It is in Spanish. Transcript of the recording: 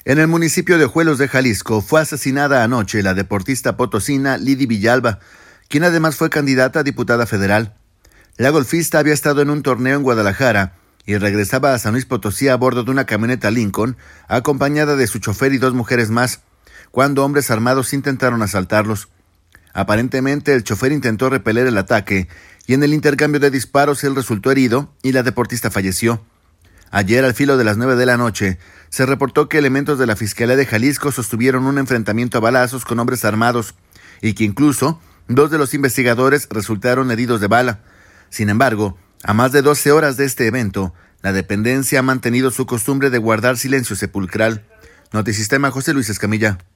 En el municipio de Ojuelos de Jalisco fue asesinada anoche la deportista potosina Lidy Villalba, quien además fue candidata a diputada federal. La golfista había estado en un torneo en Guadalajara y regresaba a San Luis Potosí a bordo de una camioneta Lincoln, acompañada de su chofer y 2 mujeres más, cuando hombres armados intentaron asaltarlos. Aparentemente el chofer intentó repeler el ataque y en el intercambio de disparos él resultó herido y la deportista falleció. Ayer, al filo de las 9 de la noche, se reportó que elementos de la Fiscalía de Jalisco sostuvieron un enfrentamiento a balazos con hombres armados y que incluso 2 de los investigadores resultaron heridos de bala. Sin embargo, a más de 12 horas de este evento, la dependencia ha mantenido su costumbre de guardar silencio sepulcral. Notisistema, José Luis Escamilla.